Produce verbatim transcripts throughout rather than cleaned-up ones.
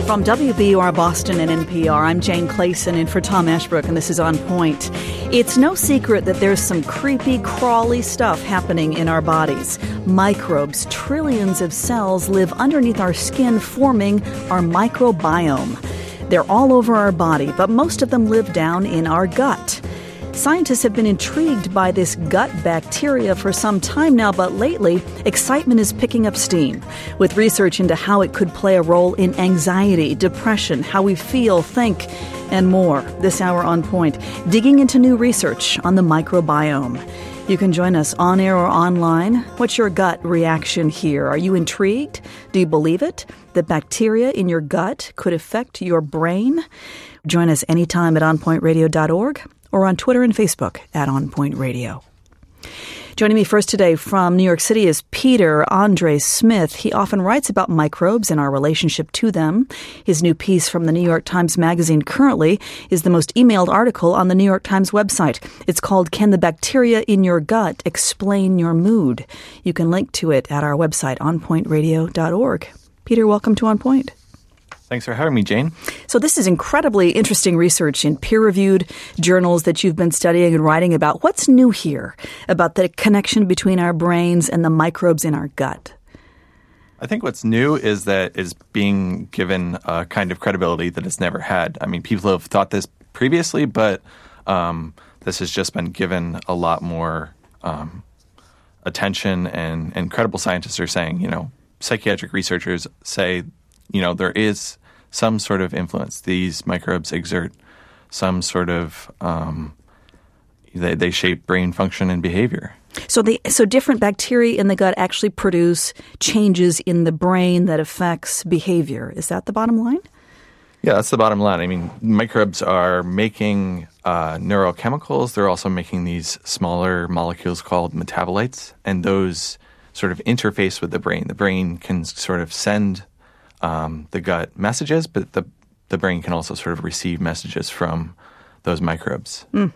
From W B U R Boston and N P R, I'm Jane Clayson in for Tom Ashbrook, and this is On Point. It's no secret that there's some creepy, crawly stuff happening in our bodies. Microbes, trillions of cells live underneath our skin, forming our microbiome. They're all over our body, but most of them live down in our gut. Scientists have been intrigued by this gut bacteria for some time now, but lately, excitement is picking up steam, with research into how it could play a role in anxiety, depression, how we feel, think, and more. This hour On Point, digging into new research on the microbiome. You can join us on air or online. What's your gut reaction here? Are you intrigued? Do you believe it? That bacteria in your gut could affect your brain? Join us anytime at on point radio dot org. or on Twitter and Facebook at On Point Radio. Joining me first today from New York City is Peter Andre Smith. He often writes about microbes and our relationship to them. His new piece from the New York Times Magazine currently is the most emailed article on the New York Times website. It's called Can the Bacteria in Your Gut Explain Your Mood? You can link to it at our website, on point radio dot org. Peter, welcome to On Point. Thanks for having me, Jane. So this is incredibly interesting research in peer-reviewed journals that you've been studying and writing about. What's new here about the connection between our brains and the microbes in our gut? I think what's new is that it's being given a kind of credibility that it's never had. I mean, people have thought this previously, but um, this has just been given a lot more um, attention, and, and credible scientists are saying, you know, psychiatric researchers say, you know, there is some sort of influence. These microbes exert some sort of, um, they, they shape brain function and behavior. So the so different bacteria in the gut actually produce changes in the brain that affects behavior. Is that the bottom line? Yeah, that's the bottom line. I mean, microbes are making uh, neurochemicals. They're also making these smaller molecules called metabolites, and those sort of interface with the brain. The brain can sort of send Um, the gut messages, but the the brain can also sort of receive messages from those microbes. Mm.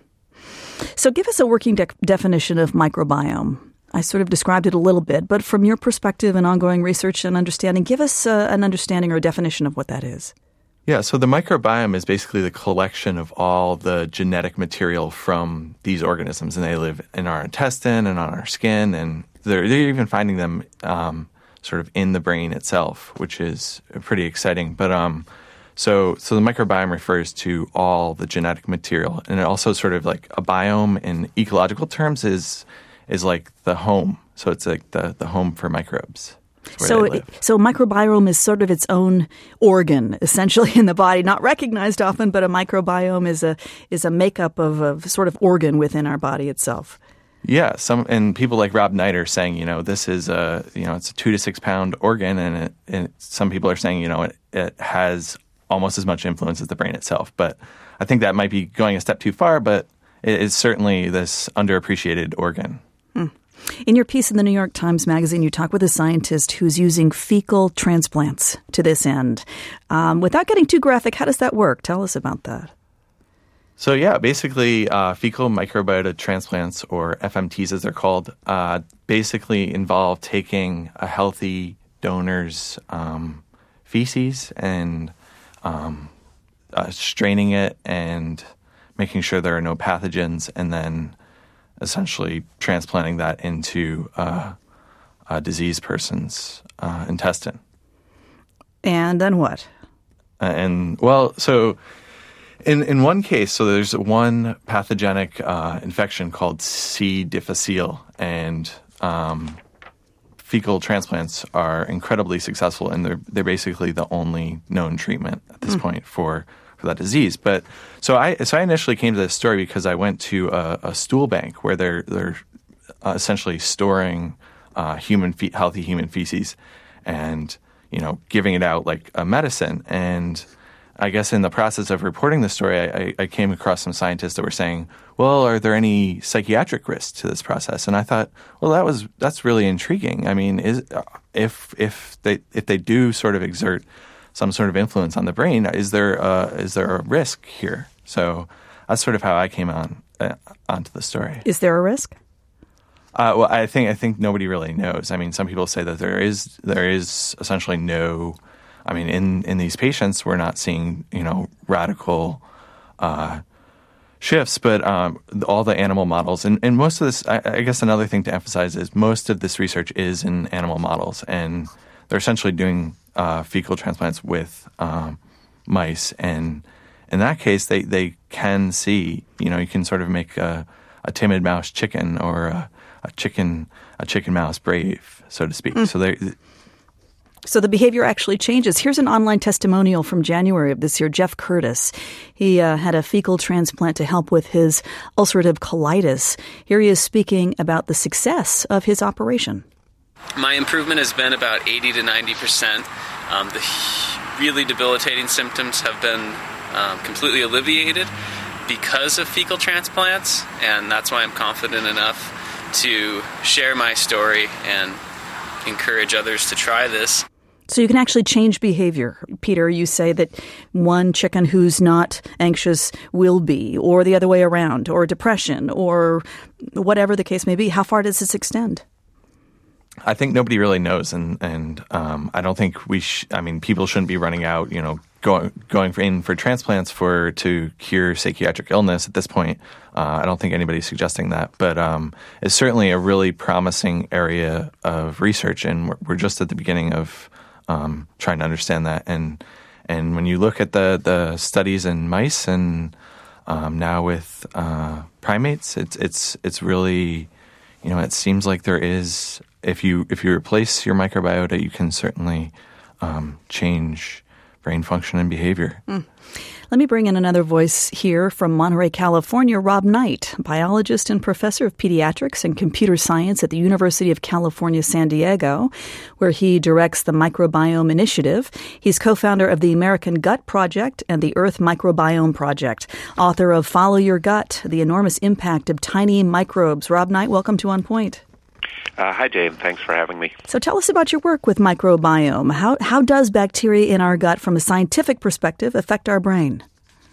So give us a working de- definition of microbiome. I sort of described it a little bit, but from your perspective and ongoing research and understanding, give us uh, an understanding or a definition of what that is. Yeah, so the microbiome is basically the collection of all the genetic material from these organisms, and they live in our intestine and on our skin, and they're, they're even finding them um, sort of in the brain itself, which is pretty exciting. But um, so so the microbiome refers to all the genetic material, and it also sort of like a biome in ecological terms is is like the home. So it's like the, the home for microbes. So it, so microbiome is sort of its own organ, essentially, in the body, not recognized often, but a microbiome is a is a makeup of a sort of organ within our body itself. Yeah, some and people like Rob Knight are saying, you know, this is a, you know, it's a two to six pound organ, and, it, and some people are saying, you know, it, it has almost as much influence as the brain itself. But I think that might be going a step too far, but it is certainly this underappreciated organ. Hmm. In your piece in the New York Times Magazine, you talk with a scientist who's using fecal transplants to this end. Um, without getting too graphic, how does that work? Tell us about that. So yeah, basically uh, fecal microbiota transplants, or F M Ts as they're called, uh, basically involve taking a healthy donor's um, feces and um, uh, straining it and making sure there are no pathogens, and then essentially transplanting that into uh, a diseased person's uh, intestine. And then what? Uh, and well, so... In in one case, so there's one pathogenic uh, infection called C. difficile, and um, fecal transplants are incredibly successful, and they're they're basically the only known treatment at this mm. point for, for that disease. But so I so I initially came to this story because I went to a, a stool bank where they're they're uh, essentially storing uh, human fe- healthy human feces, and you know giving it out like a medicine. And I guess in the process of reporting the story, I, I came across some scientists that were saying, well, are there any psychiatric risks to this process? And I thought, well, that was that's really intriguing. I mean, is if if they if they do sort of exert some sort of influence on the brain, is there uh, is there a risk here? So that's sort of how I came on uh, onto the story. Is there a risk? Uh, well, I think I think nobody really knows. I mean, some people say that there is there is essentially no I mean, in, in these patients, we're not seeing, you know, radical uh, shifts, but um, all the animal models, and, and most of this, I, I guess another thing to emphasize is most of this research is in animal models, and they're essentially doing uh, fecal transplants with um, mice, and in that case, they, they can see, you know, you can sort of make a, a timid mouse chicken or a, a chicken a chicken mouse brave, so to speak. Mm. So they. So the behavior actually changes. Here's an online testimonial from January of this year. Jeff Curtis, he uh, had a fecal transplant to help with his ulcerative colitis. Here he is speaking about the success of his operation. My improvement has been about eighty to ninety percent. Um, the really debilitating symptoms have been um, completely alleviated because of fecal transplants, and that's why I'm confident enough to share my story and encourage others to try this. So you can actually change behavior. Peter, you say that one chicken who's not anxious will be, or the other way around, or depression, or whatever the case may be. How far does this extend? I think nobody really knows, and and um, I don't think we. Sh- I mean, people shouldn't be running out, you know, going going in for transplants for to cure psychiatric illness at this point. Uh, I don't think anybody's suggesting that, but um, it's certainly a really promising area of research, and we're, we're just at the beginning of um, trying to understand that. And and when you look at the the studies in mice and um, now with uh, primates, it's it's it's really, you know, it seems like there is. If you if you replace your microbiota, you can certainly um, change brain function and behavior. Mm. Let me bring in another voice here from Monterey, California, Rob Knight, biologist and professor of pediatrics and computer science at the University of California, San Diego, where he directs the Microbiome Initiative. He's co-founder of the American Gut Project and the Earth Microbiome Project, author of Follow Your Gut, The Enormous Impact of Tiny Microbes. Rob Knight, welcome to On Point. Uh, hi, Jane. Thanks for having me. So tell us about your work with microbiome. How how does bacteria in our gut, from a scientific perspective, affect our brain?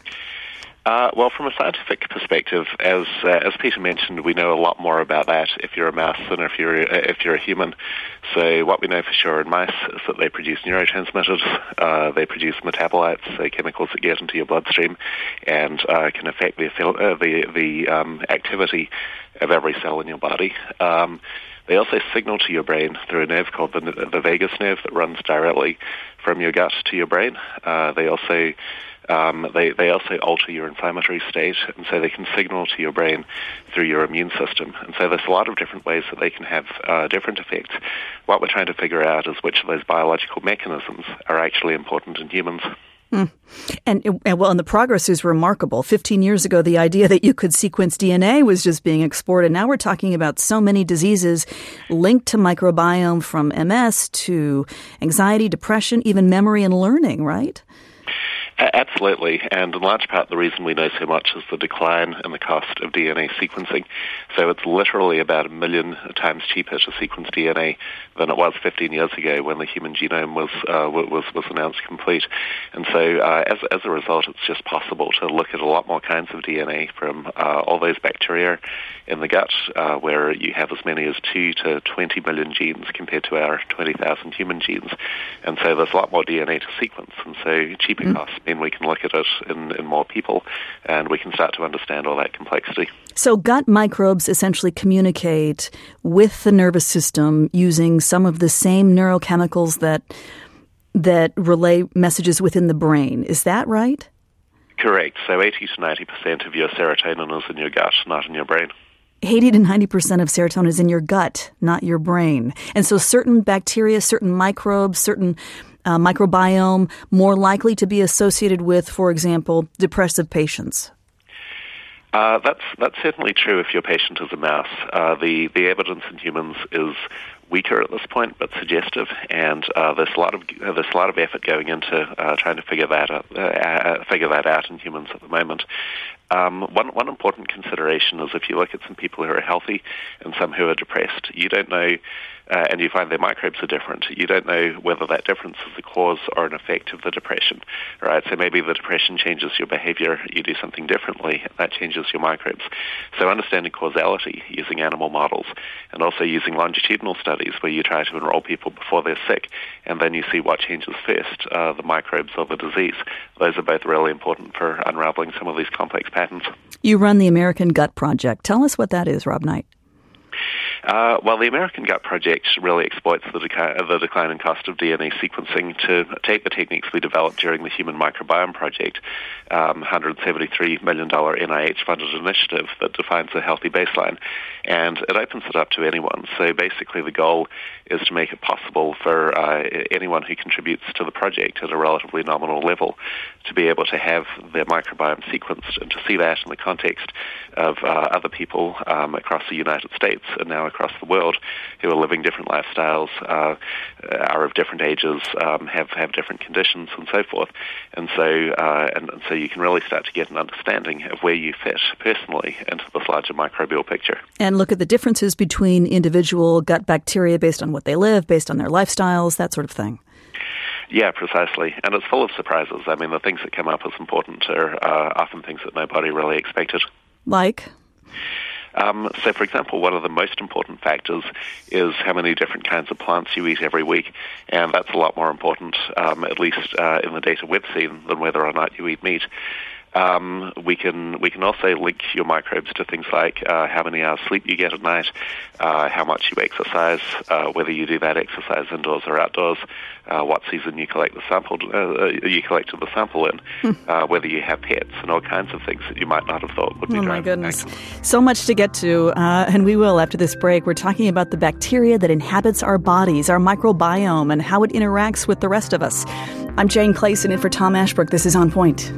Uh, well, from a scientific perspective, as uh, as Peter mentioned, we know a lot more about that if you're a mouse than if you're uh, if you're a human. So what we know for sure in mice is that they produce neurotransmitters, uh, they produce metabolites, so chemicals that get into your bloodstream, and uh, can affect the uh, the the um, activity of every cell in your body. Um, They also signal to your brain through a nerve called the, the vagus nerve that runs directly from your gut to your brain. Uh, they also um, they they also alter your inflammatory state, and so they can signal to your brain through your immune system. And so there's a lot of different ways that they can have uh, different effects. What we're trying to figure out is which of those biological mechanisms are actually important in humans. Mm. And, and well, and the progress is remarkable. Fifteen years ago, the idea that you could sequence D N A was just being explored, and now we're talking about so many diseases linked to microbiome, from M S to anxiety, depression, even memory and learning, right? Absolutely, and in large part the reason we know so much is the decline in the cost of D N A sequencing. So it's literally about a million times cheaper to sequence D N A than it was fifteen years ago when the human genome was uh, was was announced complete. And so uh, as as a result, it's just possible to look at a lot more kinds of D N A from uh, all those bacteria in the gut, uh, where you have as many as two to twenty million genes compared to our twenty thousand human genes. And so there's a lot more D N A to sequence, and so cheaper mm. costs mean we can look at it in, in more people, and we can start to understand all that complexity. So gut microbes essentially communicate with the nervous system using some of the same neurochemicals that that relay messages within the brain. Is that right? Correct. So eighty to ninety percent of your serotonin is in your gut, not in your brain. eighty to ninety percent of serotonin is in your gut, not your brain. And so certain bacteria, certain microbes, certain uh, microbiome more likely to be associated with, for example, depressive patients. Uh, that's that's certainly true if your patient is a mouse. Uh, the the evidence in humans is weaker at this point, but suggestive, and uh, there's a lot of uh, there's a lot of effort going into uh, trying to figure that out, uh, uh, figure that out in humans at the moment. Um, one one important consideration is if you look at some people who are healthy and some who are depressed, you don't know, uh, and you find their microbes are different, you don't know whether that difference is the cause or an effect of the depression, right? So maybe the depression changes your behavior, you do something differently, and that changes your microbes. So understanding causality using animal models and also using longitudinal studies where you try to enroll people before they're sick and then you see what changes first, uh, the microbes or the disease. Those are both really important for unraveling some of these complex patterns. You run the American Gut Project. Tell us what that is, Rob Knight. Uh, well, the American Gut Project really exploits the, deca- the decline in cost of D N A sequencing to take the techniques we developed during the Human Microbiome Project, um, one hundred seventy-three million dollars N I H-funded initiative that defines a healthy baseline, and it opens it up to anyone. So basically the goal is to make it possible for uh, anyone who contributes to the project at a relatively nominal level to be able to have their microbiome sequenced and to see that in the context of uh, other people um, across the United States and now across the world who are living different lifestyles, uh, are of different ages, um, have, have different conditions and so forth. And so, uh, and, and so you can really start to get an understanding of where you fit personally into this larger microbial picture. And look at the differences between individual gut bacteria based on what they live, based on their lifestyles, that sort of thing. Yeah, precisely. And it's full of surprises. I mean, the things that come up as important are uh, often things that nobody really expected. Like? Um, so, for example, one of the most important factors is how many different kinds of plants you eat every week, and that's a lot more important, um, at least uh, in the data we've seen, than whether or not you eat meat. Um, we can we can also link your microbes to things like uh, how many hours sleep you get at night, uh, how much you exercise, uh, whether you do that exercise indoors or outdoors, uh, what season you collect the sample uh, you collected the sample in, uh, whether you have pets, and all kinds of things that you might not have thought would be. Oh my goodness, so much to get to, uh, and we will after this break. We're talking about the bacteria that inhabits our bodies, our microbiome, and how it interacts with the rest of us. I'm Jane Clayson in for Tom Ashbrook. This is On Point.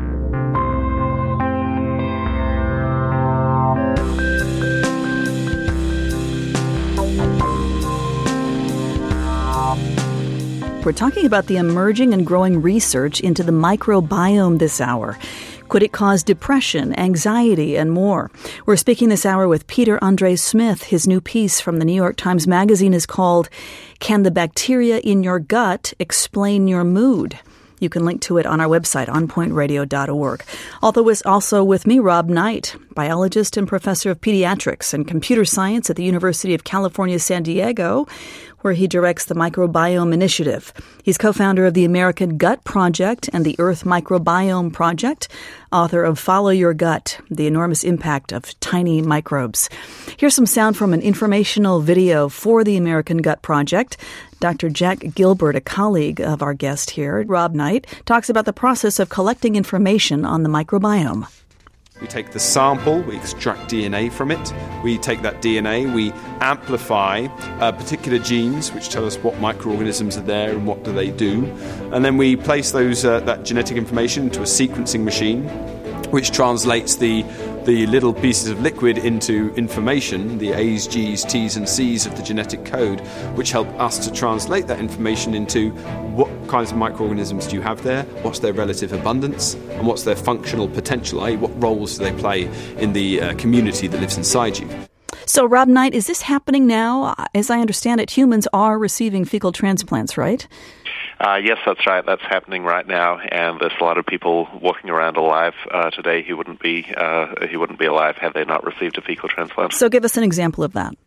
We're talking about the emerging and growing research into the microbiome this hour. Could it cause depression, anxiety, and more? We're speaking this hour with Peter Andre Smith. His new piece from the New York Times Magazine is called, "Can the Bacteria in Your Gut Explain Your Mood?" You can link to it on our website, on point radio dot org. Also with me, Rob Knight, biologist and professor of pediatrics and computer science at the University of California, San Diego, where he directs the Microbiome Initiative. He's co-founder of the American Gut Project and the Earth Microbiome Project, author of Follow Your Gut, The Enormous Impact of Tiny Microbes. Here's some sound from an informational video for the American Gut Project. Doctor Jack Gilbert, a colleague of our guest here, Rob Knight, talks about the process of collecting information on the microbiome. We take the sample, we extract D N A from it. We take that D N A, we amplify uh, particular genes which tell us what microorganisms are there and what do they do. And then we place those uh, that genetic information into a sequencing machine which translates the the little pieces of liquid into information, the A's, G's, T's and C's of the genetic code, which help us to translate that information into what kinds of microorganisms do you have there, what's their relative abundance, and what's their functional potential, that is, what roles do they play in the uh, community that lives inside you. So, Rob Knight, is this happening now? As I understand it, humans are receiving fecal transplants, right? Uh, yes, that's right. That's happening right now, and there's a lot of people walking around alive uh, today who wouldn't be uh, who wouldn't be alive had they not received a fecal transplant. So, give us an example of that.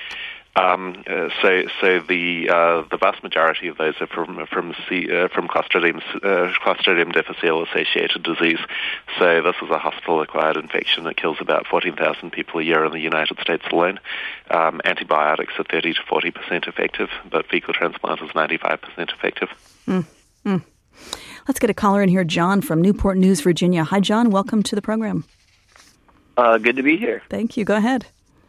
Um, uh, so, so the uh, the vast majority of those are from from C, uh, from Clostridium uh, Clostridium difficile associated disease. So, this is a hospital-acquired infection that kills about fourteen thousand people a year in the United States alone. Um, antibiotics are thirty to forty percent effective, but fecal transplant is ninety-five percent effective. Mm, mm. Let's get a caller in here, John from Newport News, Virginia. Hi, John. Welcome to the program. Uh, good to be here. Thank you. Go ahead.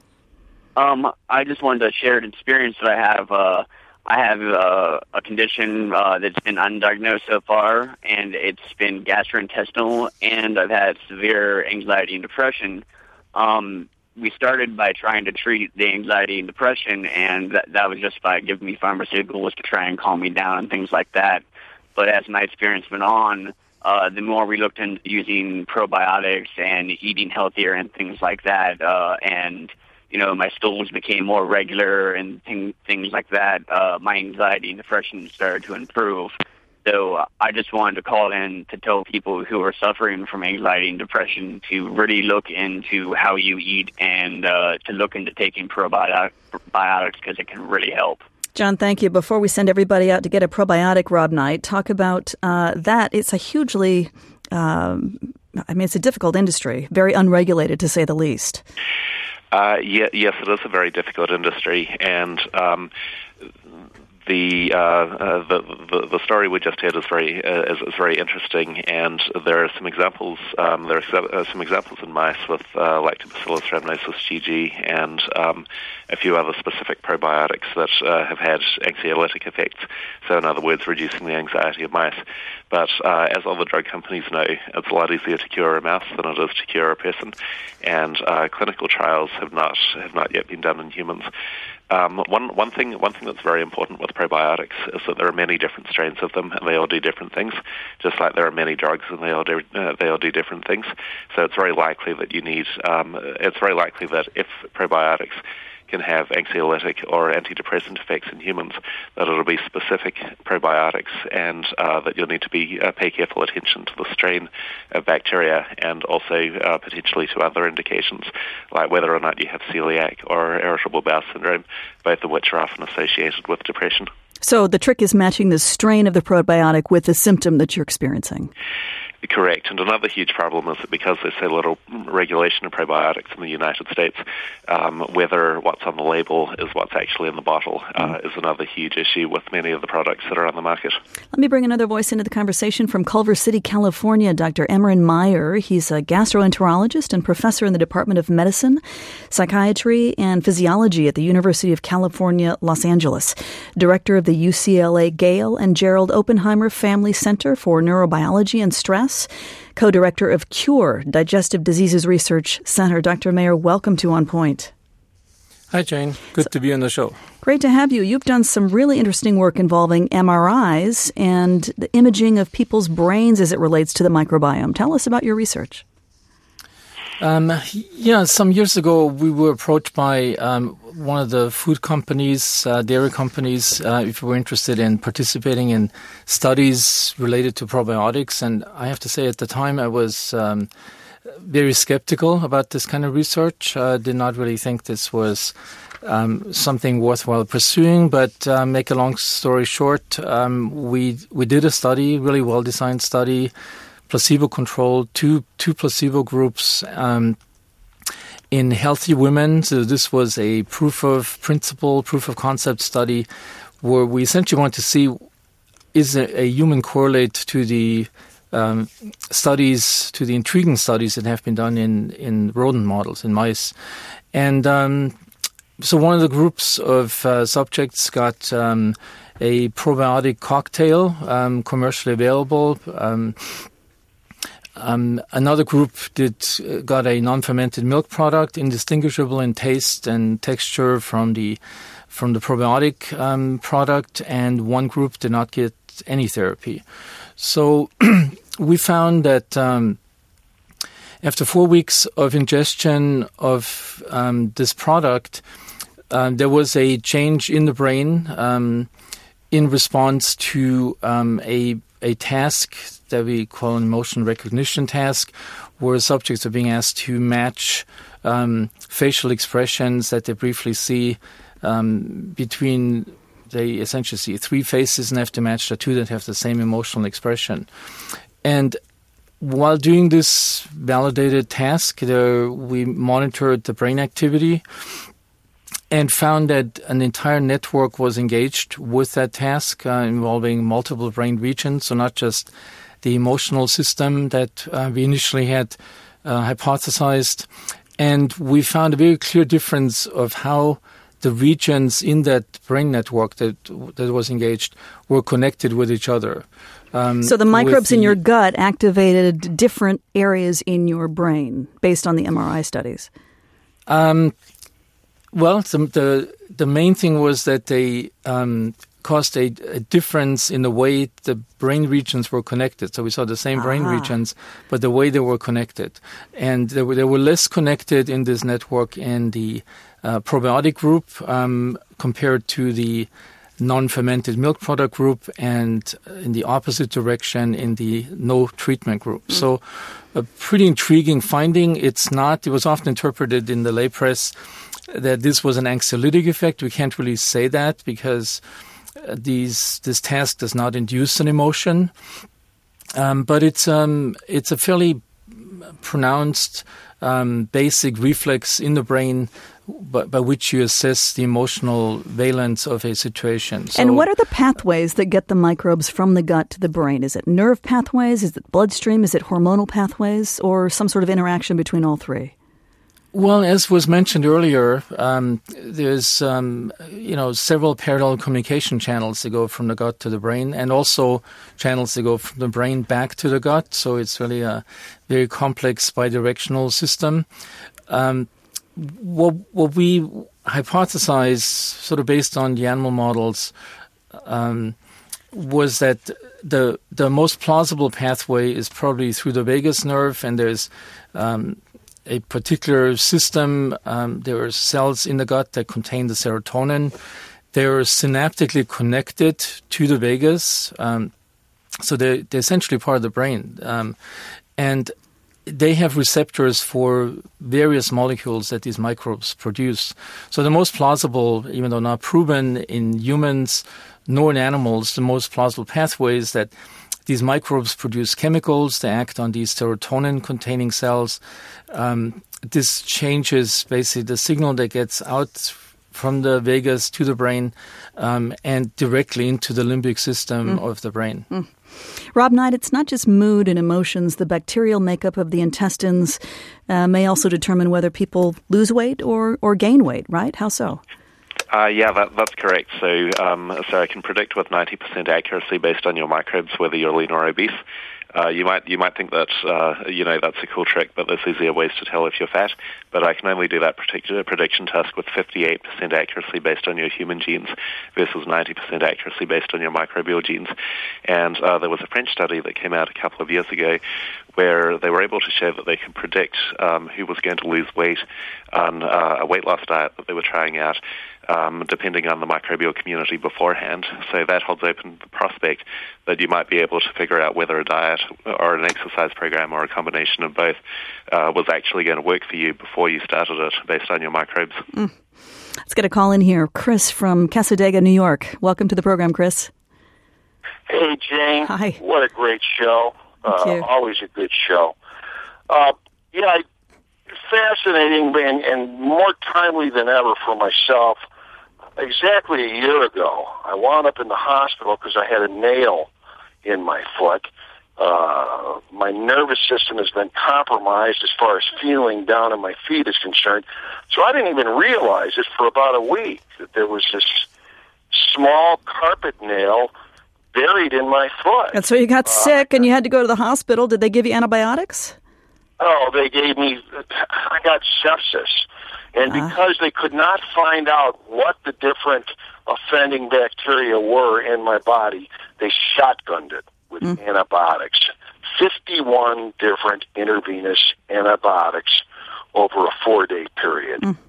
Um, I just wanted to share an experience that I have. Uh, I have uh, a condition uh, that's been undiagnosed so far, and it's been gastrointestinal, and I've had severe anxiety and depression. Um, we started by trying to treat the anxiety and depression, and that, that was just by giving me pharmaceuticals to try and calm me down and things like that. But as my experience went on, uh, the more we looked into using probiotics and eating healthier and things like that, uh, and you know, my stools became more regular and thing, things like that, uh, my anxiety and depression started to improve. So uh, I just wanted to call in to tell people who are suffering from anxiety and depression to really look into how you eat and uh, to look into taking probiotics because it can really help. John, thank you. Before we send everybody out to get a probiotic, Rob Knight, talk about uh, that. It's a hugely, um, I mean, it's a difficult industry, very unregulated to say the least. Uh, yeah, yes, it is a very difficult industry, and um, the, uh, uh, the the the story we just heard is very uh, is, is very interesting, and there are some examples. Um, there are uh, some examples in mice with uh, Lactobacillus rhamnosus G G and um, a few other specific probiotics that uh, have had anxiolytic effects. So, in other words, reducing the anxiety of mice. But uh, as all the drug companies know, it's a lot easier to cure a mouse than it is to cure a person, and uh, clinical trials have not have not yet been done in humans. Um, one one thing one thing that's very important with probiotics is that there are many different strains of them, and they all do different things. Just like there are many drugs, and they all do uh, they all do different things. So it's very likely that you need. Um, it's very likely that if probiotics can have anxiolytic or antidepressant effects in humans, that it'll be specific probiotics, and uh, that you'll need to be uh, pay careful attention to the strain of bacteria, and also uh, potentially to other indications, like whether or not you have celiac or irritable bowel syndrome, both of which are often associated with depression. So the trick is matching the strain of the probiotic with the symptom that you're experiencing. Correct. And another huge problem is that because there's so little regulation of probiotics in the United States, um, whether what's on the label is what's actually in the bottle uh, mm. is another huge issue with many of the products that are on the market. Let me bring another voice into the conversation from Culver City, California, Doctor Emran Meyer. He's a gastroenterologist and professor in the Department of Medicine, Psychiatry, and Physiology at the University of California, Los Angeles, director of the U C L A Gail and Gerald Oppenheimer Family Center for Neurobiology and Stress, co-director of CURE, Digestive Diseases Research Center. Doctor Meyer, welcome to On Point. Hi, Jane. Good so, to be on the show. Great to have you. You've done some really interesting work involving M R Is and the imaging of people's brains as it relates to the microbiome. Tell us about your research. Um, yeah, some years ago, we were approached by um, one of the food companies, uh, dairy companies, uh, if we were interested in participating in studies related to probiotics. And I have to say, at the time, I was um, very skeptical about this kind of research. I uh, did not really think this was um, something worthwhile pursuing. But uh, make a long story short, um, we we did a study, really well-designed study, placebo-controlled, two two placebo groups um, in healthy women. So this was a proof of principle, proof of concept study, where we essentially want to see, is a, a human correlate to the um, studies, to the intriguing studies that have been done in, in rodent models, in mice. And um, so one of the groups of uh, subjects got um, a probiotic cocktail, um, commercially available. Um, Um, another group did uh, got a non-fermented milk product, indistinguishable in taste and texture from the from the probiotic um, product, and one group did not get any therapy. So we found that um, after four weeks of ingestion of um, this product, uh, there was a change in the brain um, in response to um, a a task that we call an emotion recognition task, where subjects are being asked to match um, facial expressions that they briefly see um, between, they essentially see three faces and have to match the two that have the same emotional expression. And while doing this validated task, there, we monitored the brain activity and found that an entire network was engaged with that task, uh, involving multiple brain regions, so not just the emotional system that uh, we initially had uh, hypothesized. And we found a very clear difference of how the regions in that brain network that that was engaged were connected with each other. Um, so the microbes the, in your gut activated different areas in your brain based on the M R I studies? Um Well, the, the the main thing was that they um, caused a, a difference in the way the brain regions were connected. So we saw the same ah. brain regions, but the way they were connected. And they were, they were less connected in this network in the uh, probiotic group um, compared to the non-fermented milk product group, and in the opposite direction in the no treatment group. Mm. So a pretty intriguing finding. It's not, it was often interpreted in the lay press that this was an anxiolytic effect. We can't really say that because uh, these this task does not induce an emotion. Um, but it's um, it's a fairly pronounced um, basic reflex in the brain by, by which you assess the emotional valence of a situation. So, and what are the pathways that get the microbes from the gut to the brain? Is it nerve pathways? Is it bloodstream? Is it hormonal pathways? Or some sort of interaction between all three? Well, as was mentioned earlier, um, there's um, you know several parallel communication channels that go from the gut to the brain, and also channels that go from the brain back to the gut. So it's really a very complex bidirectional system. Um, what, what we hypothesize, sort of based on the animal models, um, was that the the most plausible pathway is probably through the vagus nerve, and there's um, a particular system. Um, there are cells in the gut that contain the serotonin. They're synaptically connected to the vagus, um, so they're, they're essentially part of the brain. Um, and they have receptors for various molecules that these microbes produce. So the most plausible, even though not proven in humans nor in animals, the most plausible pathway is that these microbes produce chemicals. They act on these serotonin-containing cells. Um, this changes basically the signal that gets out from the vagus to the brain um, and directly into the limbic system mm. of the brain. Mm. Rob Knight, it's not just mood and emotions. The bacterial makeup of the intestines uh, may also determine whether people lose weight or, or gain weight, right? How so? Uh, yeah, that, that's correct. So, um, so I can predict with ninety percent accuracy based on your microbes whether you're lean or obese. Uh, you might you might think that uh, you know that's a cool trick, but there's easier ways to tell if you're fat. But I can only do that particular prediction task with fifty-eight percent accuracy based on your human genes versus ninety percent accuracy based on your microbial genes. And uh, there was a French study that came out a couple of years ago where they were able to show that they could predict um, who was going to lose weight on uh, a weight loss diet that they were trying out, um, depending on the microbial community beforehand. So that holds open the prospect that you might be able to figure out whether a diet or an exercise program or a combination of both uh, was actually going to work for you before you started it based on your microbes. Mm. Let's get a call in here. Chris from Cassadaga, New York. Welcome to the program, Chris. Hey, Jane. Hi. What a great show. Uh, always a good show. Uh, yeah, fascinating and, and more timely than ever for myself. Exactly a year ago, I wound up in the hospital because I had a nail in my foot. Uh, my nervous system has been compromised as far as feeling down in my feet is concerned. So I didn't even realize it for about a week that there was this small carpet nail buried in my foot. And so you got uh, sick and you had to go to the hospital. Did they give you antibiotics? Oh, they gave me, I got sepsis. And uh. because they could not find out what the different offending bacteria were in my body, they shotgunned it with mm. antibiotics. fifty-one different intravenous antibiotics over a four-day period. Mm.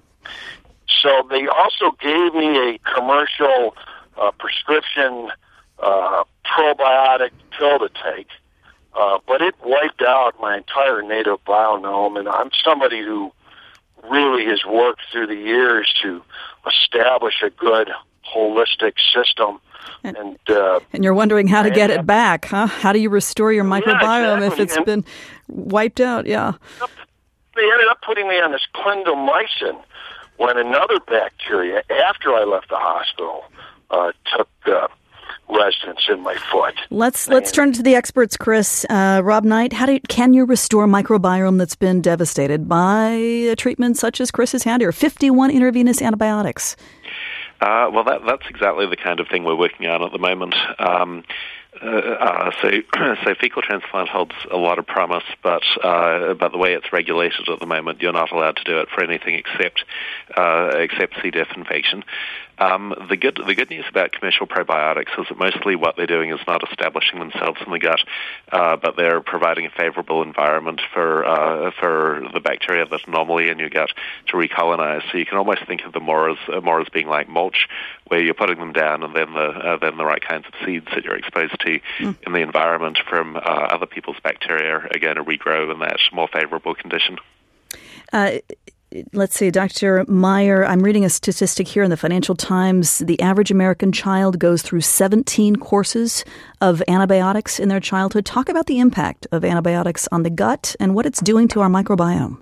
So they also gave me a commercial uh, prescription Uh, probiotic pill to take, uh, but it wiped out my entire native biognome, and I'm somebody who really has worked through the years to establish a good holistic system. And, and, uh, and you're wondering how to get it back, huh? How do you restore your microbiome yeah, exactly. if it's and been wiped out? Yeah. They ended up putting me on this clindamycin when another bacteria, after I left the hospital, uh, took uh, residence in my foot. Let's let's and, turn to the experts, Chris. Uh, Rob Knight, how do you, can you restore microbiome that's been devastated by a treatment such as Chris has had here? fifty-one intravenous antibiotics. Uh, well, that, that's exactly the kind of thing we're working on at the moment. Um, uh, uh, so, so fecal transplant holds a lot of promise, but uh, but the way it's regulated at the moment, you're not allowed to do it for anything except uh, except C. diff infection. Um, the good the good news about commercial probiotics is that mostly what they're doing is not establishing themselves in the gut, uh, but they're providing a favorable environment for uh, for the bacteria that are normally in your gut to recolonize. So you can almost think of them more as uh, more as being like mulch, where you're putting them down, and then the uh, then the right kinds of seeds that you're exposed to mm. in the environment from uh, other people's bacteria are going to regrow in that more favorable condition. Uh, Let's see, Doctor Meyer, I'm reading a statistic here in the Financial Times. The average American child goes through seventeen courses of antibiotics in their childhood. Talk about the impact of antibiotics on the gut and what it's doing to our microbiome.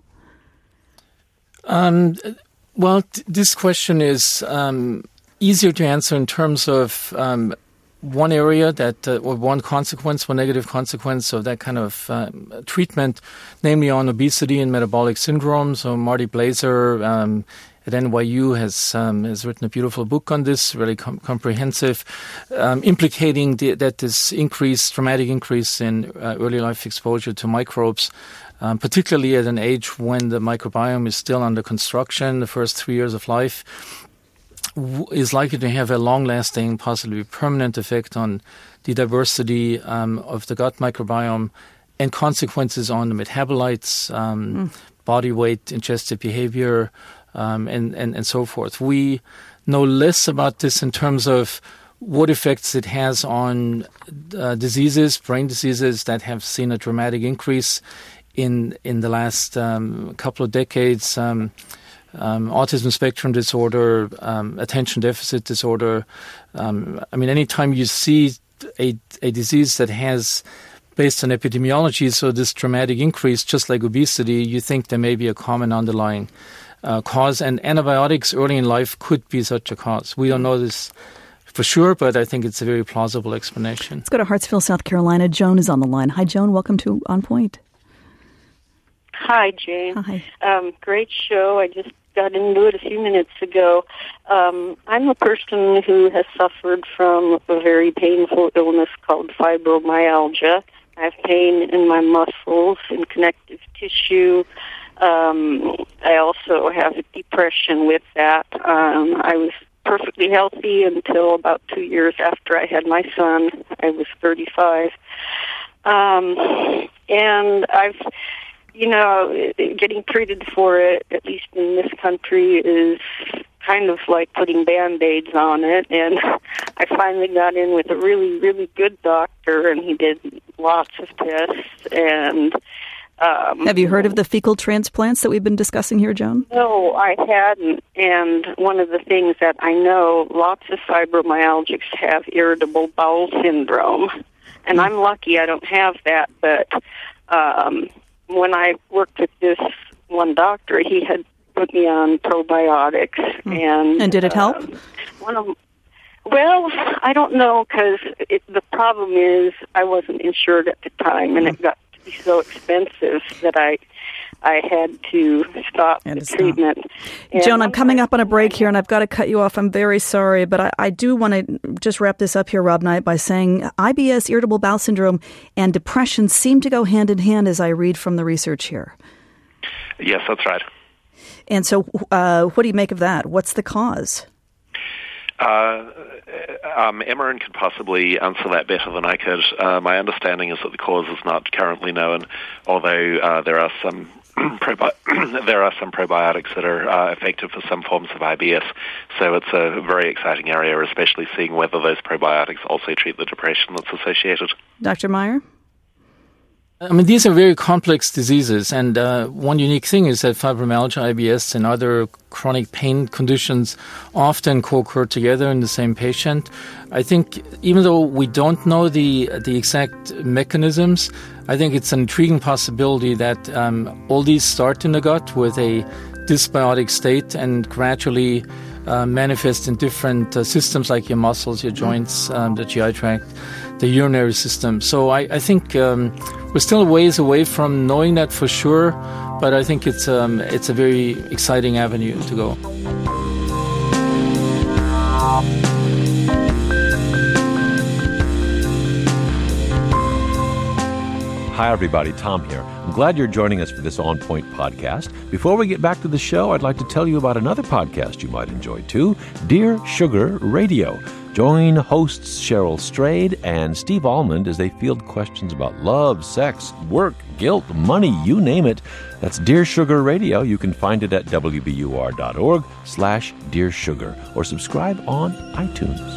Um, well, t- this question is um, easier to answer in terms of um, one area that, uh, or one consequence, one negative consequence of that kind of uh, treatment, namely on obesity and metabolic syndrome. So Marty Blaser um, at N Y U has um, has written a beautiful book on this, really com- comprehensive, um, implicating the, that this increase, dramatic increase in uh, early life exposure to microbes, um, particularly at an age when the microbiome is still under construction, the first three years of life, is likely to have a long-lasting, possibly permanent effect on the diversity um, of the gut microbiome and consequences on the metabolites, um, mm. body weight, digestive behavior, um, and, and, and so forth. We know less about this in terms of what effects it has on uh, diseases, brain diseases that have seen a dramatic increase in in the last um, couple of decades. Um, Um, autism spectrum disorder, um, attention deficit disorder. Um, I mean, anytime you see a, a disease that has, based on epidemiology, so this dramatic increase, just like obesity, you think there may be a common underlying uh, cause. And antibiotics early in life could be such a cause. We don't know this for sure, but I think it's a very plausible explanation. Let's go to Hartsville, South Carolina. Joan is on the line. Hi, Joan. Welcome to On Point. Hi, Jane. Hi. Um, great show. I just got into it a few minutes ago. Um, I'm a person who has suffered from a very painful illness called fibromyalgia. I have pain in my muscles and connective tissue. Um, I also have depression with that. Um, I was perfectly healthy until about two years after I had my son. I was thirty-five. Um, and I've You know, getting treated for it, at least in this country, is kind of like putting Band-Aids on it. And I finally got in with a really, really good doctor, and he did lots of tests. And um, have you heard of the fecal transplants that we've been discussing here, Joan? No, I hadn't. And one of the things that I know, lots of fibromyalgics have irritable bowel syndrome. And I'm lucky I don't have that, but Um, when I worked with this one doctor, he had put me on probiotics, mm. and and did it help? Uh, one of, well, I don't know, because the problem is I wasn't insured at the time, and mm. it got to be so expensive that I I had to stop the to treatment. Stop. Joan, I'm coming up on a break here, and I've got to cut you off. I'm very sorry, but I, I do want to just wrap this up here, Rob Knight, by saying I B S, irritable bowel syndrome, and depression seem to go hand in hand as I read from the research here. Yes, that's right. And so uh, what do you make of that? What's the cause? Uh, um, Emmerin could possibly answer that better than I could. Uh, my understanding is that the cause is not currently known, although uh, there are some probi- there are some probiotics that are uh, effective for some forms of I B S. So it's a very exciting area, especially seeing whether those probiotics also treat the depression that's associated. Doctor Meyer? I mean, these are very complex diseases, and uh, one unique thing is that fibromyalgia, I B S, and other chronic pain conditions often co-occur together in the same patient. I think even though we don't know the the exact mechanisms, I think it's an intriguing possibility that um, all these start in the gut with a dysbiotic state and gradually uh, manifest in different uh, systems like your muscles, your joints, um, the G I tract, the urinary system. So I, I think um, we're still a ways away from knowing that for sure, but I think it's um, it's a very exciting avenue to go. Hi, everybody. Tom here. I'm glad you're joining us for this On Point podcast. Before we get back to the show, I'd like to tell you about another podcast you might enjoy, too, Dear Sugar Radio. Join hosts Cheryl Strayed and Steve Almond as they field questions about love, sex, work, guilt, money, you name it. That's Dear Sugar Radio. You can find it at W B U R dot org slash Dear Sugar or subscribe on iTunes.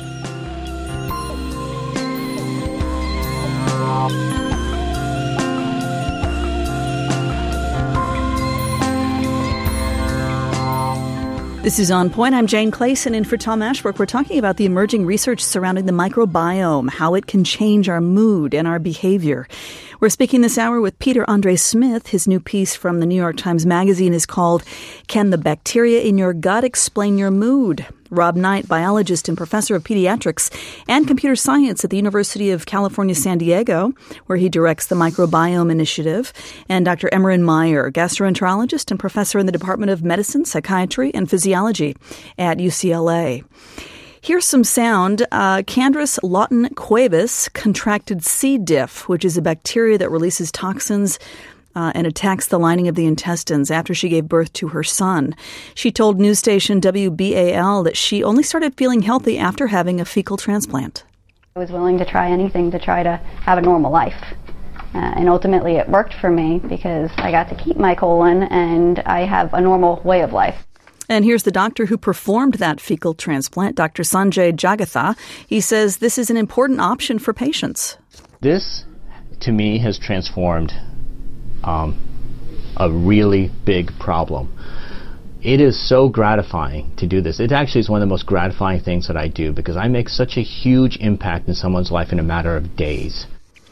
This is On Point. I'm Jane Clayson, in for Tom Ashbrook. We're talking about the emerging research surrounding the microbiome, how it can change our mood and our behavior. We're speaking this hour with Peter Andre Smith. His new piece from the New York Times Magazine is called Can the Bacteria in Your Gut Explain Your Mood? Rob Knight, biologist and professor of pediatrics and computer science at the University of California, San Diego, where he directs the Microbiome Initiative, and Doctor Emerin Meyer, gastroenterologist and professor in the Department of Medicine, Psychiatry, and Physiology at U C L A. Here's some sound. Uh, Candrus lawton cuevus contracted C. diff, which is a bacteria that releases toxins Uh, and attacks the lining of the intestines after she gave birth to her son. She told news station W B A L that she only started feeling healthy after having a fecal transplant. I was willing to try anything to try to have a normal life. Uh, and ultimately it worked for me because I got to keep my colon and I have a normal way of life. And here's the doctor who performed that fecal transplant, Doctor Sanjay Jagatha. He says this is an important option for patients. This, to me, has transformed Um, a really big problem. It is so gratifying to do this. It actually is one of the most gratifying things that I do because I make such a huge impact in someone's life in a matter of days.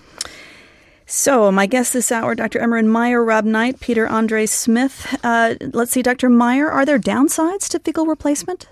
So, my guest this hour, Doctor Emerin Meyer, Rob Knight, Peter Andre Smith. Uh, let's see, Doctor Meyer, are there downsides to fecal replacement?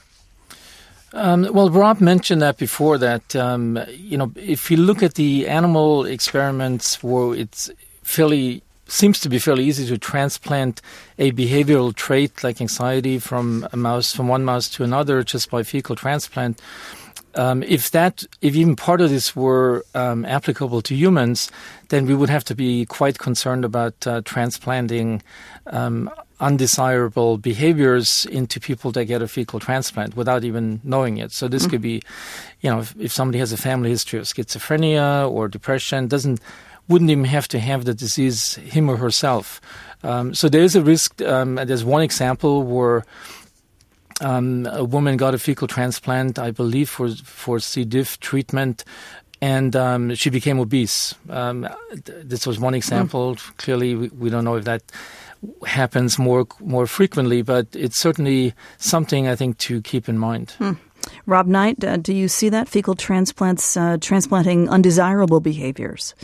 Um, well, Rob mentioned that before, that, um, you know, if you look at the animal experiments where it's fairly seems to be fairly easy to transplant a behavioral trait like anxiety from a mouse, from one mouse to another, just by fecal transplant. Um, if that, if even part of this were um, applicable to humans, then we would have to be quite concerned about uh, transplanting um, undesirable behaviors into people that get a fecal transplant without even knowing it. So this mm-hmm. could be, you know, if, if somebody has a family history of schizophrenia or depression, doesn't wouldn't even have to have the disease, him or herself. Um, so there is a risk. Um, there's one example where um, a woman got a fecal transplant, I believe, for for C. diff treatment, and um, she became obese. Um, th- this was one example. Mm. Clearly, we, we don't know if that happens more more frequently, but it's certainly something I think to keep in mind. Mm. Rob Knight, uh, do you see that fecal transplants uh, transplanting undesirable behaviors?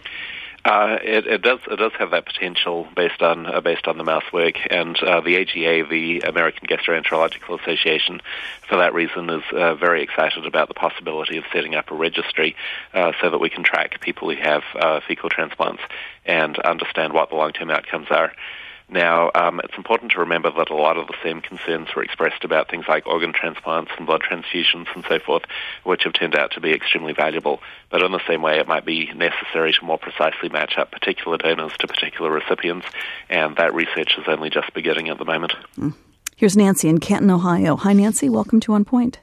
Uh, it, it does. It does have that potential based on uh, based on the mouse work, and uh, the A G A, the American Gastroenterological Association, for that reason, is uh, very excited about the possibility of setting up a registry uh, so that we can track people who have uh, fecal transplants and understand what the long-term outcomes are. Now, um, it's important to remember that a lot of the same concerns were expressed about things like organ transplants and blood transfusions and so forth, which have turned out to be extremely valuable. But in the same way, it might be necessary to more precisely match up particular donors to particular recipients, and that research is only just beginning at the moment. Mm. Here's Nancy in Canton, Ohio. Hi, Nancy. Welcome to On Point.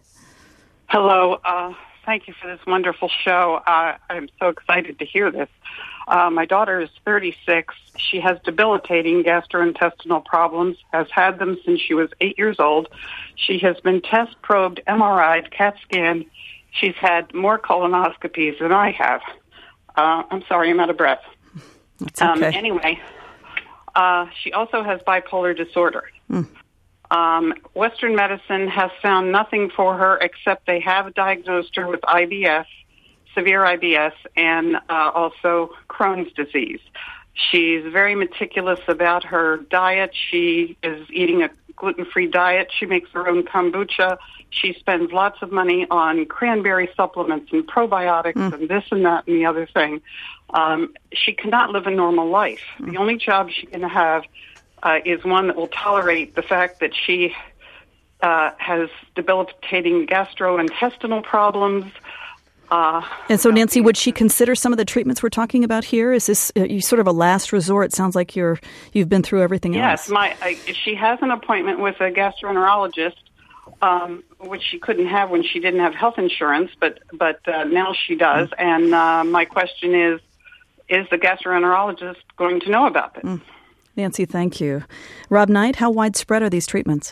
Hello. Uh, thank you for this wonderful show. Uh, I'm so excited to hear this. Uh, my daughter is thirty-six. She has debilitating gastrointestinal problems, has had them since she was eight years old. She has been test probed, M R I'd, CAT scanned. She's had more colonoscopies than I have. Uh, I'm sorry, I'm out of breath. That's okay. Um, anyway, uh, she also has bipolar disorder. Mm. Um, Western medicine has found nothing for her except they have diagnosed her with I B S, severe I B S, and uh, also Crohn's disease. She's very meticulous about her diet. She is eating a gluten-free diet. She makes her own kombucha. She spends lots of money on cranberry supplements and probiotics mm. and this and that and the other thing. Um, she cannot live a normal life. Mm. The only job she can have uh, is one that will tolerate the fact that she uh, has debilitating gastrointestinal problems, Uh, and so, Nancy, would she consider some of the treatments we're talking about here? Is this uh, you sort of a last resort? It sounds like you're you've been through everything yes, else. Yes, my I, she has an appointment with a gastroenterologist, um, which she couldn't have when she didn't have health insurance, but but uh, now she does. Mm. And uh, my question is, is the gastroenterologist going to know about this? Mm. Nancy, thank you. Rob Knight, how widespread are these treatments?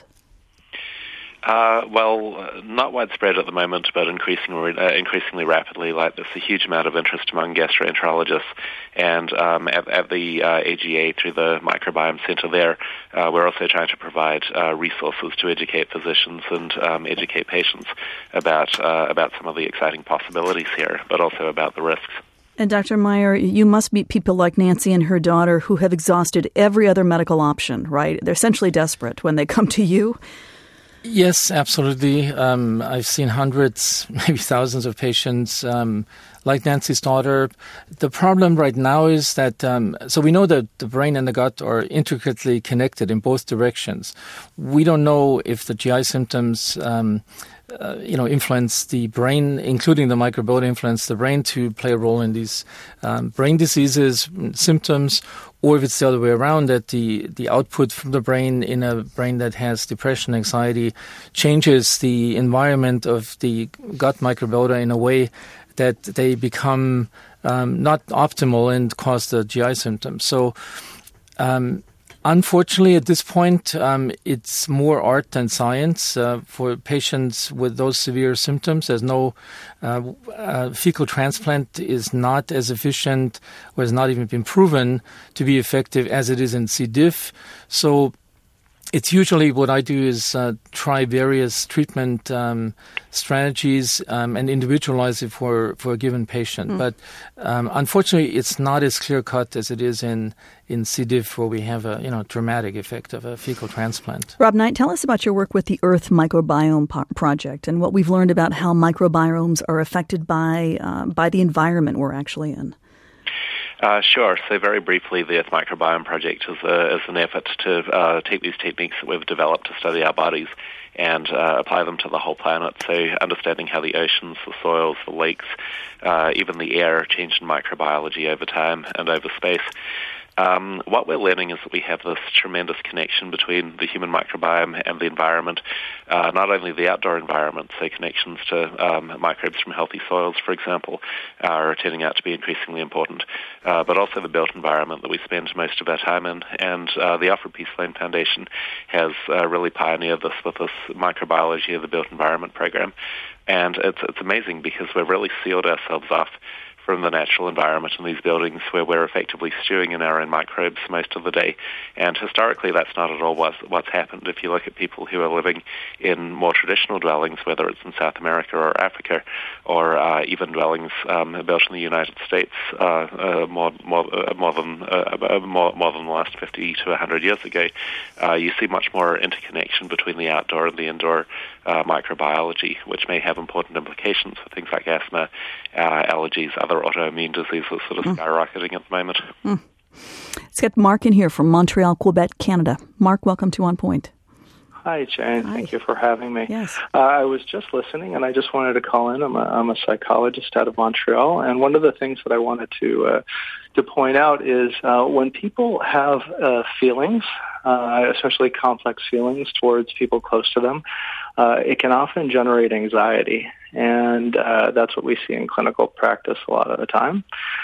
Uh, well, uh, not widespread at the moment, but increasingly, uh, increasingly rapidly. Like, there's a huge amount of interest among gastroenterologists, and um, at, at the uh, A G A through the Microbiome Center there, uh, we're also trying to provide uh, resources to educate physicians and um, educate patients about uh, about some of the exciting possibilities here, but also about the risks. And Doctor Meyer, you must meet people like Nancy and her daughter who have exhausted every other medical option, right? They're essentially desperate when they come to you. Yes, absolutely. Um, I've seen hundreds, maybe thousands of patients um, like Nancy's daughter. The problem right now is that, um, so we know that the brain and the gut are intricately connected in both directions. We don't know if the G I symptoms um, Uh, you know, influence the brain, including the microbiota influence the brain to play a role in these um, brain diseases, symptoms, or if it's the other way around, that the, the output from the brain in a brain that has depression, anxiety, changes the environment of the gut microbiota in a way that they become um, not optimal and cause the G I symptoms. So, um, Unfortunately, at this point, um, it's more art than science. Uh, for patients with those severe symptoms, there's no uh, uh, fecal transplant is not as efficient or has not even been proven to be effective as it is in C. diff. So it's usually what I do is uh, try various treatment um, strategies um, and individualize it for, for a given patient. Mm. But um, unfortunately, it's not as clear-cut as it is in, in C. diff, where we have a you know dramatic effect of a fecal transplant. Rob Knight, tell us about your work with the Earth Microbiome po- Project and what we've learned about how microbiomes are affected by uh, by the environment we're actually in. Uh, sure. So very briefly, the Earth Microbiome Project is, a, is an effort to uh, take these techniques that we've developed to study our bodies and uh, apply them to the whole planet. So understanding how the oceans, the soils, the lakes, uh, even the air change in microbiology over time and over space. Um, what we're learning is that we have this tremendous connection between the human microbiome and the environment, uh, not only the outdoor environment, so connections to um, microbes from healthy soils, for example, are turning out to be increasingly important, uh, but also the built environment that we spend most of our time in. And uh, the Alfred P. Sloan Foundation has uh, really pioneered this with this microbiology of the built environment program. And it's, it's amazing because we've really sealed ourselves off from the natural environment in these buildings where we're effectively stewing in our own microbes most of the day. And historically, that's not at all what's, what's happened. If you look at people who are living in more traditional dwellings, whether it's in South America or Africa, or uh, even dwellings um, built in the United States uh, uh, more, more, uh, more, than, uh, more, more than the last fifty to one hundred years ago, uh, you see much more interconnection between the outdoor and the indoor uh, microbiology, which may have important implications for things like asthma, uh, allergies, other autoimmune diseases sort of mm. skyrocketing at the moment. Mm. Let's get Mark in here from Montreal, Quebec, Canada. Mark, welcome to On Point. Hi, Jane. Hi. Thank you for having me. Yes. Uh, I was just listening, and I just wanted to call in. I'm a, I'm a psychologist out of Montreal, and one of the things that I wanted to uh, to point out is uh, when people have uh, feelings, uh, especially complex feelings towards people close to them, uh, it can often generate anxiety, and uh, that's what we see in clinical practice a lot of the time.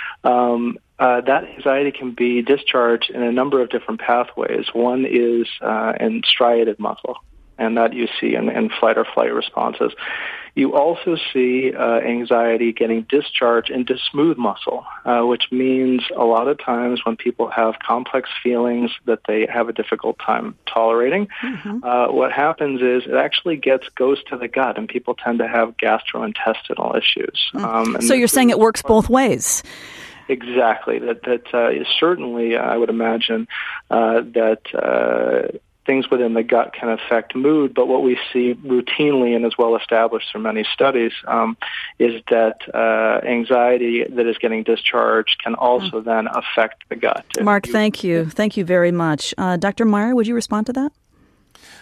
Um, uh, that anxiety can be discharged in a number of different pathways. One is uh, in striated muscle, and that you see in, in flight or flight responses. You also see uh, anxiety getting discharged into smooth muscle, uh, which means a lot of times when people have complex feelings that they have a difficult time tolerating, mm-hmm. uh, what happens is it actually gets goes to the gut, and people tend to have gastrointestinal issues. Mm. Um, and so you're saying it works both ways? Exactly. That that uh, is certainly, uh, I would imagine, uh, that uh, things within the gut can affect mood. But what we see routinely and is well established through many studies um, is that uh, anxiety that is getting discharged can also mm. then affect the gut. Mark, thank you. Thank you very much. Uh, Doctor Meyer, would you respond to that?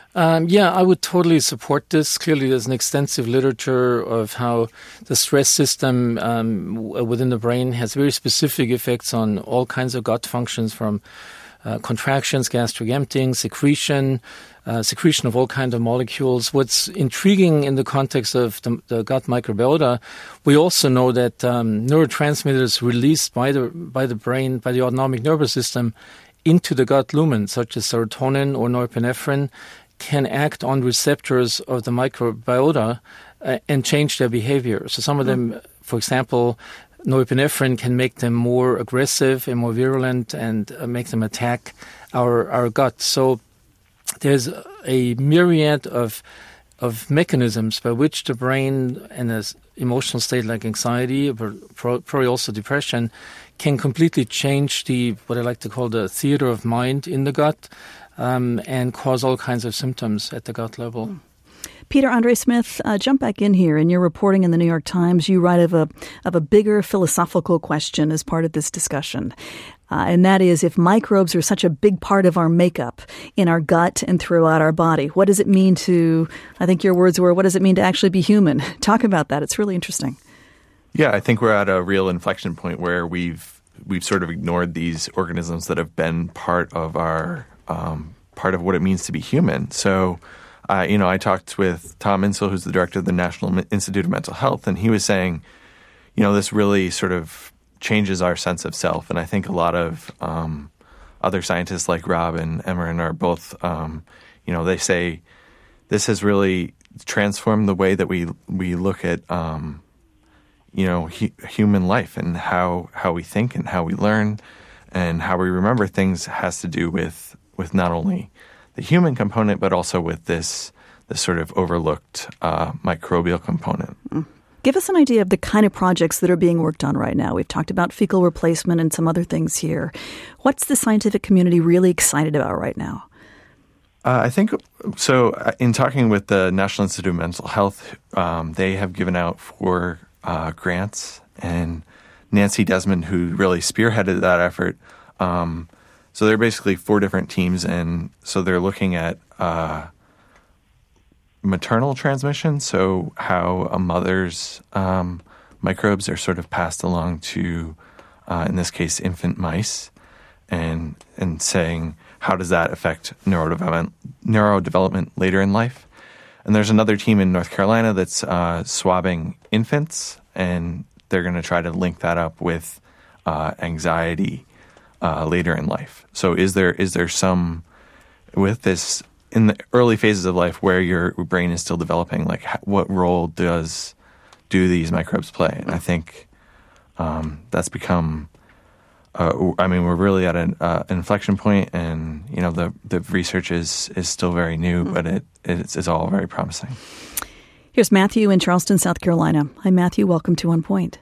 Um, yeah, I would totally support this. Clearly, there's an extensive literature of how the stress system um, w- within the brain has very specific effects on all kinds of gut functions, from uh, contractions, gastric emptying, secretion, uh, secretion of all kinds of molecules. What's intriguing in the context of the, the gut microbiota, we also know that um, neurotransmitters released by the by the brain, by the autonomic nervous system, into the gut lumen, such as serotonin or norepinephrine, can act on receptors of the microbiota uh, and change their behavior. So some of them, for example, norepinephrine can make them more aggressive and more virulent and uh, make them attack our our gut. So there's a myriad of of mechanisms by which the brain, in an emotional state like anxiety, but probably also depression, can completely change the what I like to call the theater of mind in the gut. Um, and cause all kinds of symptoms at the gut level. Peter Andre Smith, uh, jump back in here. In your reporting in the New York Times, you write of a of a bigger philosophical question as part of this discussion. Uh, and that is, if microbes are such a big part of our makeup in our gut and throughout our body, what does it mean to, I think your words were, what does it mean to actually be human? Talk about that. It's really interesting. Yeah, I think we're at a real inflection point where we've we've sort of ignored these organisms that have been part of our Um, part of what it means to be human. So, uh, you know, I talked with Tom Insel, who's the director of the National Institute of Mental Health, and he was saying, you know, this really sort of changes our sense of self. And I think a lot of um, other scientists like Rob and Emmerin are both, um, you know, they say this has really transformed the way that we we look at, um, you know, hu- human life and how how we think and how we learn and how we remember things has to do with with not only the human component, but also with this this sort of overlooked uh, microbial component. Mm. Give us an idea of the kind of projects that are being worked on right now. We've talked about fecal replacement and some other things here. What's the scientific community really excited about right now? Uh, I think, so in talking with the National Institute of Mental Health, um, they have given out four uh, grants, and Nancy Desmond, who really spearheaded that effort, um, so they're basically four different teams, and so they're looking at uh, maternal transmission, so how a mother's um, microbes are sort of passed along to, uh, in this case, infant mice, and and saying how does that affect neurodevelopment, neurodevelopment later in life. And there's another team in North Carolina that's uh, swabbing infants, and they're going to try to link that up with uh, anxiety Uh, later in life. So is there is there some, with this, in the early phases of life where your brain is still developing, like what role does, do these microbes play? And I think um, that's become, uh, I mean, we're really at an uh, inflection point, and, you know, the, the research is, is still very new, but it it's, it's all very promising. Here's Matthew in Charleston, South Carolina. Hi, Matthew. Welcome to On Point.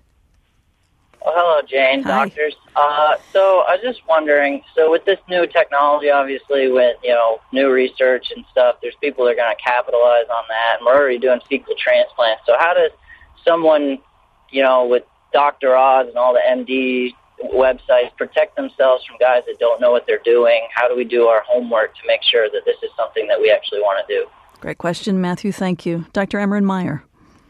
Well, hello, Jane, Hi. doctors. Uh, so I was just wondering, so with this new technology, obviously, with, you know, new research and stuff, there's people that are going to capitalize on that, and we're already doing fecal transplants. So how does someone, you know, with Doctor Oz and all the M D websites protect themselves from guys that don't know what they're doing? How do we do our homework to make sure that this is something that we actually want to do? Great question, Matthew. Thank you. Doctor Emmerin Meyer.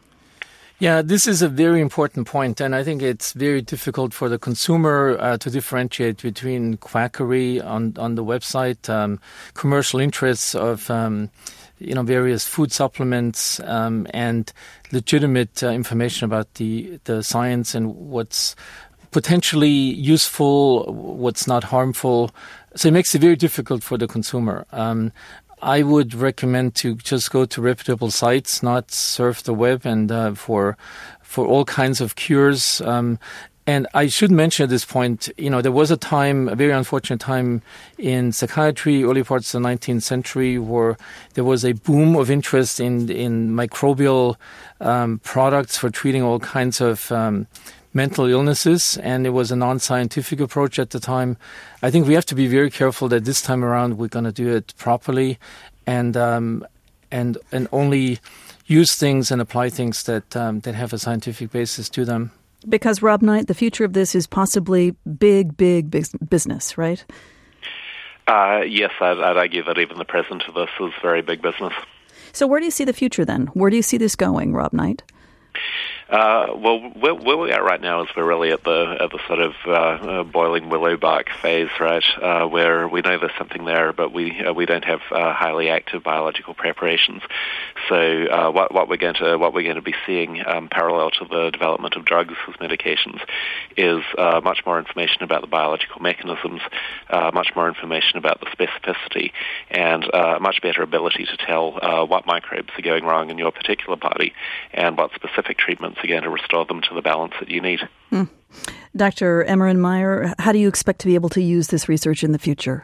Yeah, this is a very important point, and I think it's very difficult for the consumer uh, to differentiate between quackery on on the website, um, commercial interests of um, you know various food supplements, um, and legitimate uh, information about the the science and what's potentially useful, what's not harmful. So it makes it very difficult for the consumer. Um, I would recommend to just go to reputable sites, not surf the web, and uh, for for all kinds of cures. Um, and I should mention at this point, you know, there was a time, a very unfortunate time in psychiatry, early parts of the nineteenth century, where there was a boom of interest in in microbial um, products for treating all kinds of um, mental illnesses, and it was a non-scientific approach at the time. I think we have to be very careful that this time around we're going to do it properly, and um, and and only use things and apply things that um, that have a scientific basis to them. Because, Rob Knight, the future of this is possibly big, big, big business, right? Uh, yes, I'd, I'd argue that even the present of this is very big business. So where do you see the future then? Where do you see this going, Rob Knight? Uh, well, where, where we are right now is we're really at the at the sort of uh, uh, boiling willow bark phase, right? Uh, where we know there's something there, but we uh, we don't have uh, highly active biological preparations. So uh, what what we're going to what we're going to be seeing um, parallel to the development of drugs as medications is uh, much more information about the biological mechanisms, uh, much more information about the specificity, and uh, a much better ability to tell uh, what microbes are going wrong in your particular body and what specific treatments are going to restore them to the balance that you need. Mm. Doctor Emerenmayer, how do you expect to be able to use this research in the future?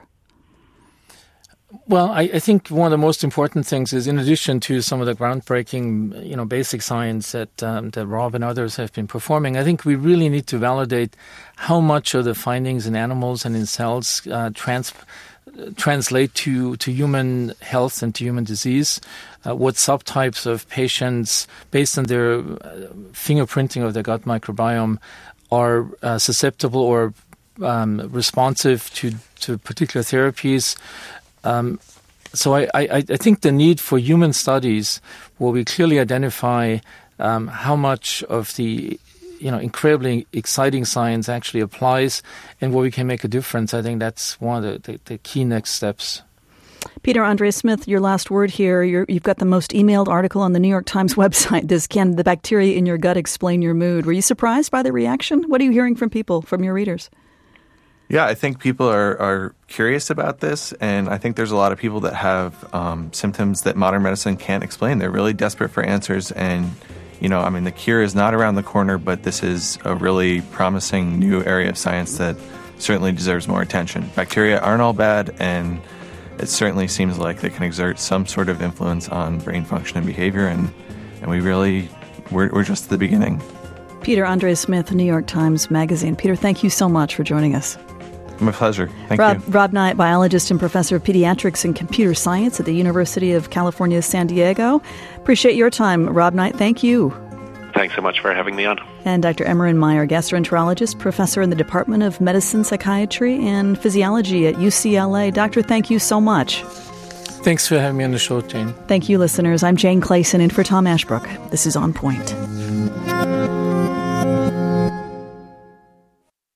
Well, I, I think one of the most important things is, in addition to some of the groundbreaking, you know, basic science that um, that Rob and others have been performing, I think we really need to validate how much of the findings in animals and in cells uh, trans. translate to, to human health and to human disease, uh, what subtypes of patients, based on their uh, fingerprinting of their gut microbiome, are uh, susceptible or um, responsive to, to particular therapies. Um, so I, I, I think the need for human studies where we clearly identify um, how much of the you know, incredibly exciting science actually applies and where we can make a difference. I think that's one of the, the, the key next steps. Peter Andre Smith, your last word here. You're, you've got the most emailed article on the New York Times website. Does Can the Bacteria in Your Gut Explain Your Mood? Were you surprised by the reaction? What are you hearing from people, from your readers? Yeah, I think people are, are curious about this, and I think there's a lot of people that have um, symptoms that modern medicine can't explain. They're really desperate for answers, and you know, I mean, the cure is not around the corner, but this is a really promising new area of science that certainly deserves more attention. Bacteria aren't all bad, and it certainly seems like they can exert some sort of influence on brain function and behavior, and, and we really, we're, we're just at the beginning. Peter Andre Smith, New York Times Magazine. Peter, thank you so much for joining us. My pleasure. Thank Rob, you. Rob Knight, biologist and professor of pediatrics and computer science at the University of California, San Diego. Appreciate your time, Rob Knight. Thank you. Thanks so much for having me on. And Doctor Emerenmayer, gastroenterologist, professor in the Department of Medicine, Psychiatry, and Physiology at U C L A. Doctor, thank you so much. Thanks for having me on the show, Jane. Thank you, listeners. I'm Jane Clayson in for Tom Ashbrook. This is On Point.